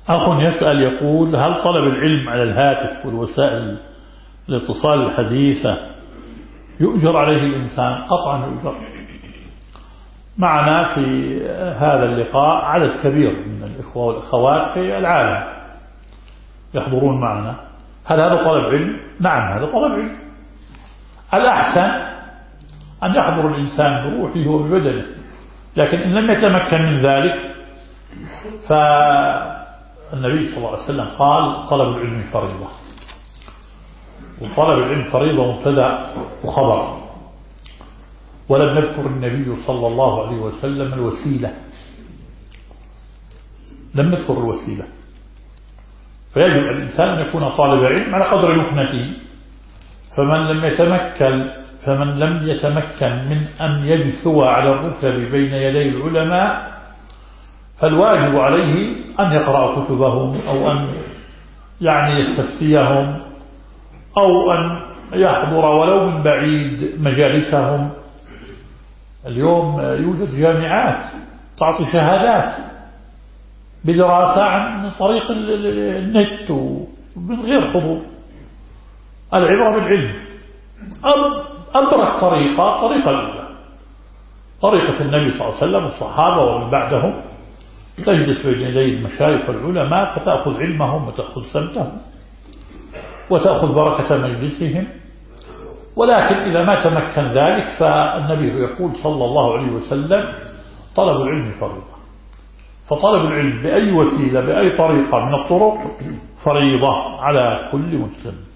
أخ يسأل يقول: هل طلب العلم على الهاتف والوسائل الاتصال الحديثة يؤجر عليه الإنسان؟ قطعا يؤجر. معنا في هذا اللقاء عدد كبير من الإخوة والأخوات في العالم يحضرون معنا. هل هذا طلب علم؟ نعم، هذا طلب علم. الأحسن أن يحضر الإنسان بروحه وببدنه، لكن إن لم يتمكن من ذلك فالنبي صلى الله عليه وسلم قال: طلب العلم فريضة. وطلب العلم فريضة مبتدأ وخبر، ولم يذكر النبي صلى الله عليه وسلم الوسيلة، لم يذكر الوسيلة. فيجب الإنسان أن يكون طالب علم على قدر مكنته. فمن لم يتمكن من أن يجثو على الركب بين يدي العلماء فالواجب عليه أن يقرأ كتبهم، أو أن يستفتيهم، أو أن يحضر ولو من بعيد مجالسهم. اليوم يوجد جامعات تعطي شهادات بدراسة عن طريق النت ومن غير حضور. العبرة بالعلم. أبرك طريقة الأولى، طريقة النبي صلى الله عليه وسلم والصحابة ومن بعدهم، تجلس بين يدي المشايخ والعلماء فتأخذ علمهم وتأخذ سمتهم وتأخذ بركة مجلسهم. ولكن إذا ما تمكن ذلك فالنبي يقول صلى الله عليه وسلم: طلب العلم فريضة. فطلب العلم بأي وسيلة بأي طريقة من الطرق فريضة على كل مسلم.